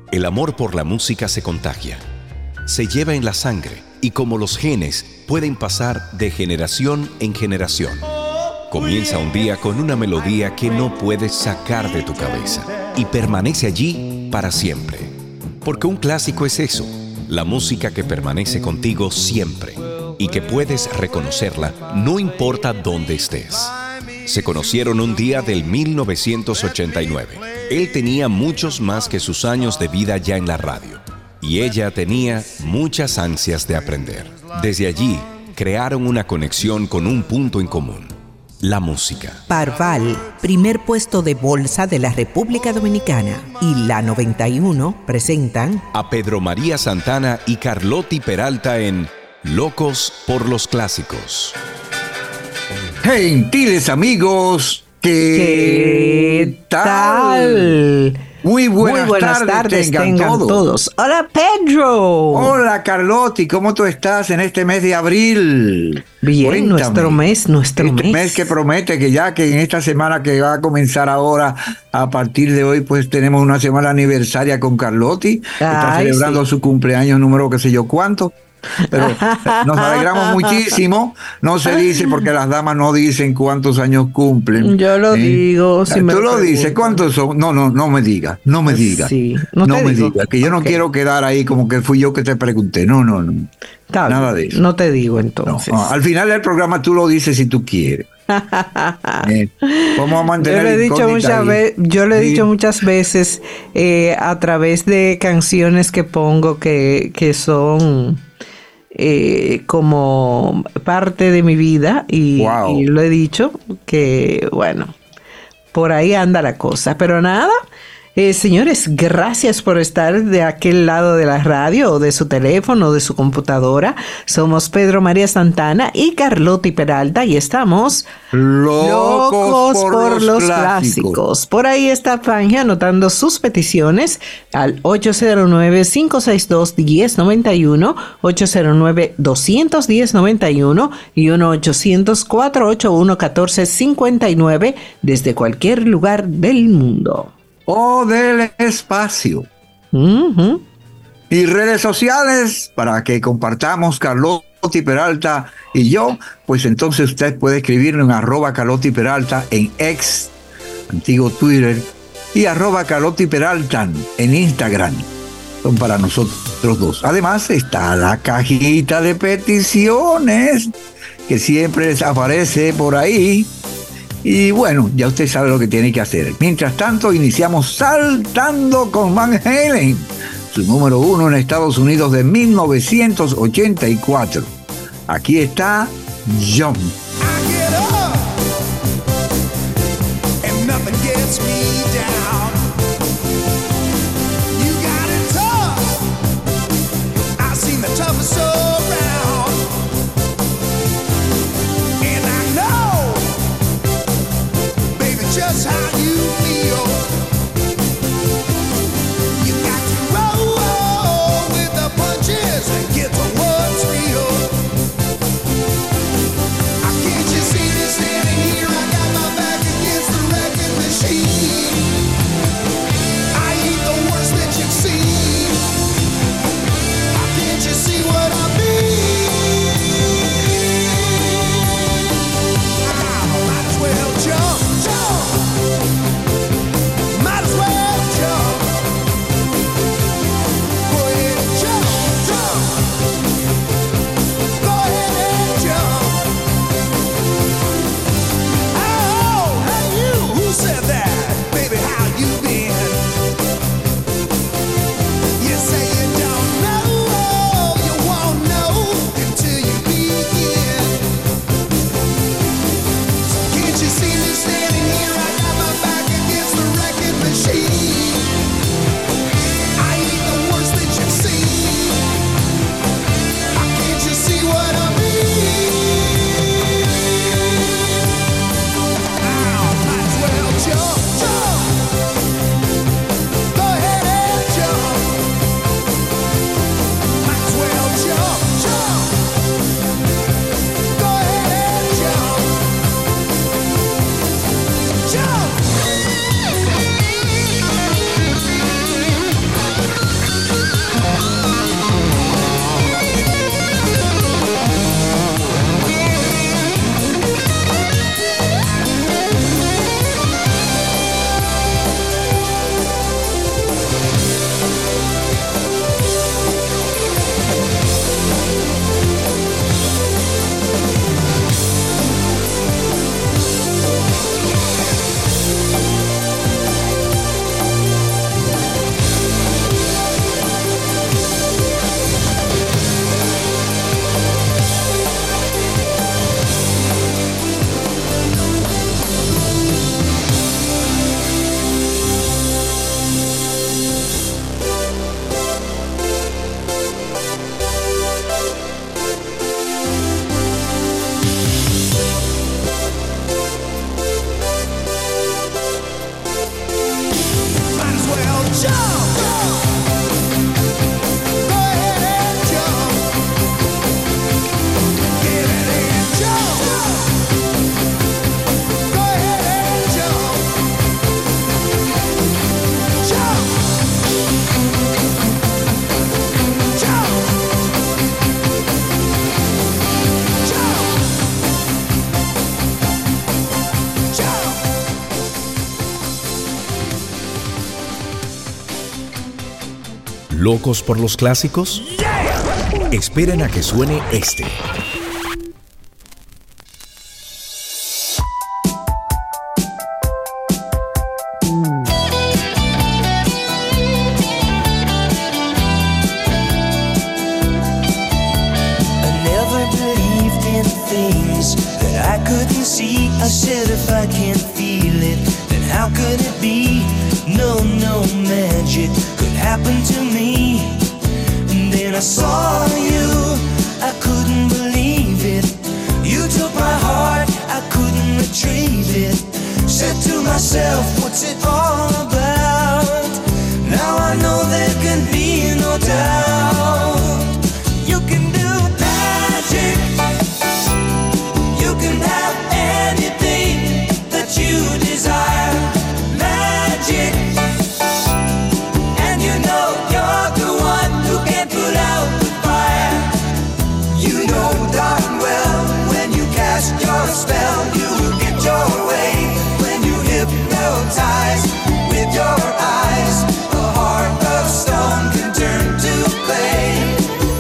El amor por la música se contagia, se lleva en la sangre y como los genes pueden pasar de generación en generación. Comienza un día con una melodía que no puedes sacar de tu cabeza y permanece allí para siempre. Porque un clásico es eso, la música que permanece contigo siempre y que puedes reconocerla no importa dónde estés. Se conocieron un día del 1989. Él tenía muchos más que sus años de vida ya en la radio. Y ella tenía muchas ansias de aprender. Desde allí, crearon una conexión con un punto en común: la música. Parval, primer puesto de bolsa de la República Dominicana, y la 91 presentan a Pedro María Santana y Carlotti Peralta en Locos por los Clásicos. Gentiles amigos, ¿qué tal? Muy buenas tardes tengan todos. Hola, Pedro. Hola, Carlotti, ¿cómo tú estás en este mes de abril? Bien, Cuéntame. nuestro mes. Mes que promete que ya que en esta semana que va a comenzar ahora, a partir de hoy, pues tenemos una semana aniversaria con Carlotti. Está celebrando su cumpleaños número qué sé yo cuánto. Pero nos alegramos muchísimo. No se dice porque las damas no dicen cuántos años cumplen. Yo lo digo. Si tú me lo dices. ¿Cuántos son? No me digas. No me digas. Sí, no me digas. Que yo no quiero quedar ahí como que fui yo que te pregunté. No. Nada de eso. No te digo entonces. No. Al final del programa tú lo dices si tú quieres. Vamos a mantener. Yo le he dicho muchas veces a través de canciones que pongo que son como parte de mi vida y lo he dicho que bueno, por ahí anda la cosa, pero nada. Señores, gracias por estar de aquel lado de la radio o de su teléfono o de su computadora. Somos Pedro María Santana y Carlotti Peralta y estamos locos por los clásicos. Por ahí está Fanja anotando sus peticiones al 809-562-1091, 809-210-91 y 1-800-481-1459 desde cualquier lugar del mundo. O del espacio. Uh-huh. Y redes sociales para que compartamos Carlotti Peralta y yo. Pues entonces usted puede escribirnos en @Carlotti Peralta en X, antiguo Twitter, y @Carlotti Peralta en Instagram. Son para nosotros dos. Además está la cajita de peticiones que siempre les aparece por ahí. Y bueno, ya usted sabe lo que tiene que hacer. Mientras tanto, iniciamos saltando con Van Halen, su número 1 en Estados Unidos de 1984. Aquí está Jump. Just how you feel. You got to roll with the punches and get to what's real. Can't you see me standing here? I got my back against the wrecking machine. ¿Locos por los clásicos? Esperen a que suene este. I said if I can't feel it, then how could it be? No magic could happen to me. And then I saw you, I couldn't believe it. You took my heart, I couldn't retrieve it. Said to myself, what's it all about? Now I know there can be no doubt. You can do magic. You can have anything that you desire. Magic. And you know you're the one who can put out the fire. You know darn well when you cast your spell, you will get your way. When you hypnotize with your eyes, a heart of stone can turn to clay.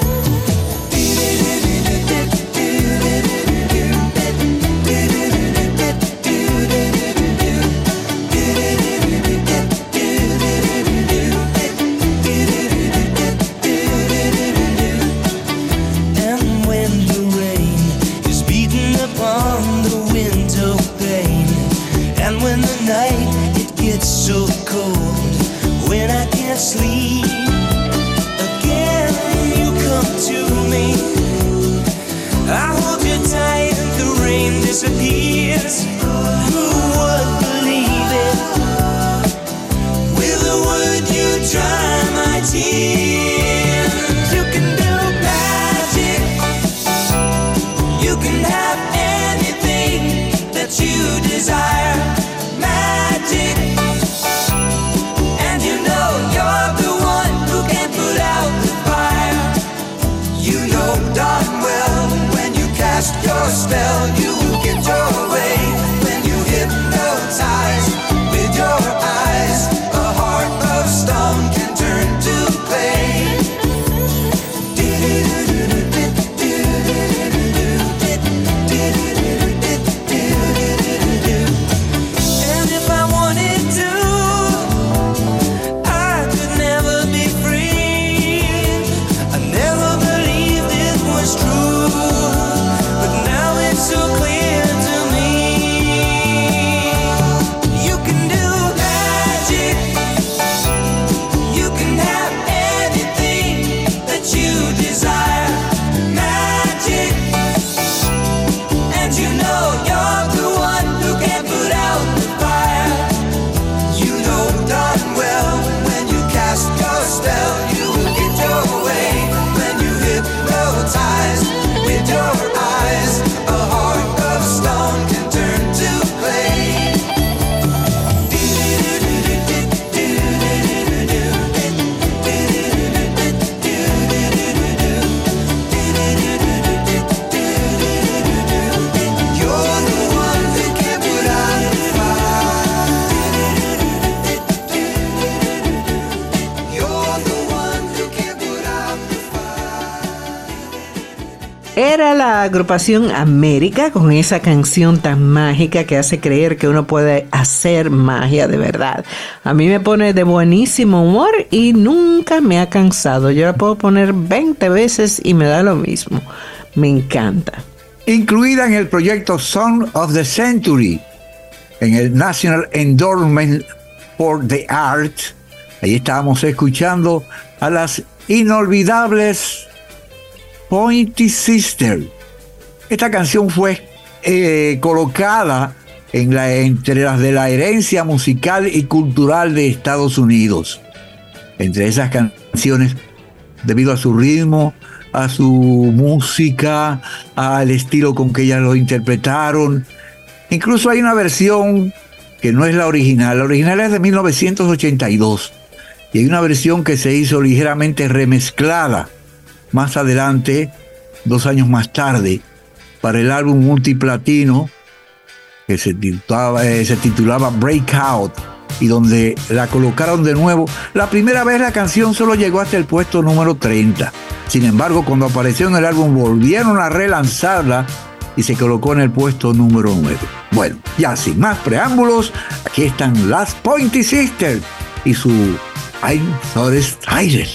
So cold when I can't sleep. Again you come to me. I hold you tight and the rain disappears. Who would believe it? With a word you dry my tears. You can do magic. You can have anything that you desire. Magic. You're the one who can put out the fire. You know darn well when you cast your spell, you will get your way. When you hypnotize with your eyes, a heart of stone can turn to clay. And if I wanted to, Era la agrupación América con esa canción tan mágica que hace creer que uno puede hacer magia de verdad. A mí me pone de buenísimo humor y nunca me ha cansado. Yo la puedo poner 20 veces y me da lo mismo. Me encanta. Incluida en el proyecto Song of the Century, en el National Endowment for the Arts. Ahí estábamos escuchando a las inolvidables Pointer Sisters. Esta canción fue colocada entre las de la herencia musical y cultural de Estados Unidos. Entre esas canciones, debido a su ritmo, a su música, al estilo con que ellas lo interpretaron. Incluso hay una versión que no es la original. La original es de 1982. Y hay una versión que se hizo ligeramente remezclada más adelante, 2 años más tarde, para el álbum multiplatino que se titulaba Breakout, y donde la colocaron de nuevo. La primera vez la canción solo llegó hasta el puesto número 30. Sin embargo, cuando apareció en el álbum volvieron a relanzarla y se colocó en el puesto número 9. Bueno, ya sin más preámbulos, aquí están las Pointer Sisters y su I'm So Excited.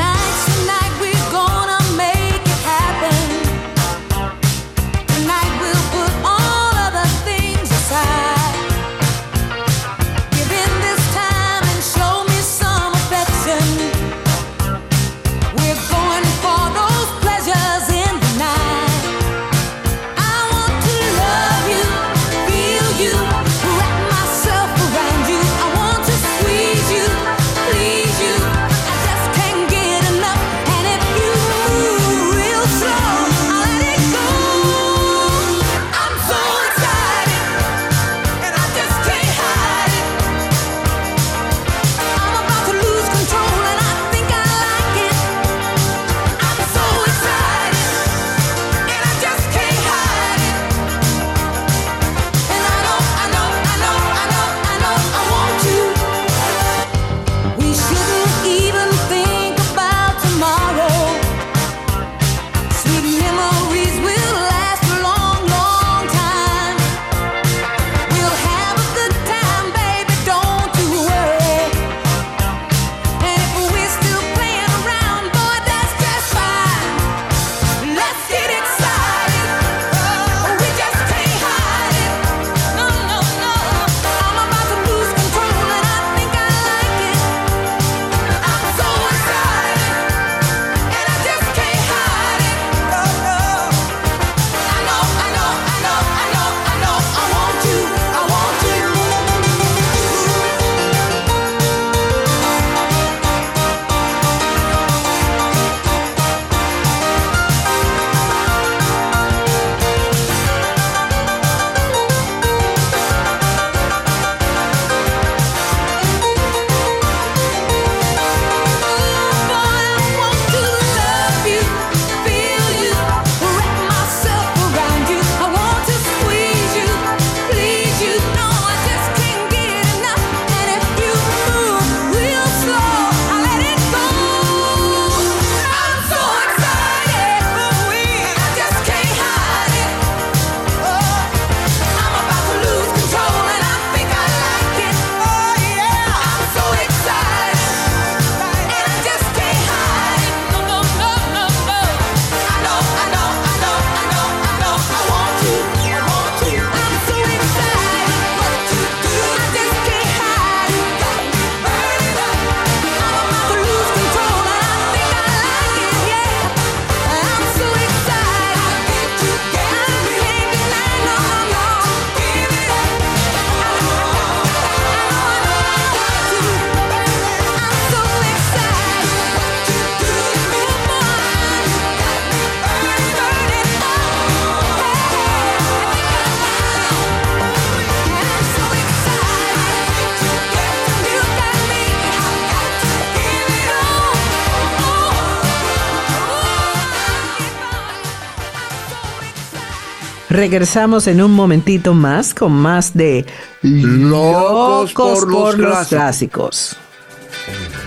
Regresamos en un momentito más con más de Locos por los Clásicos.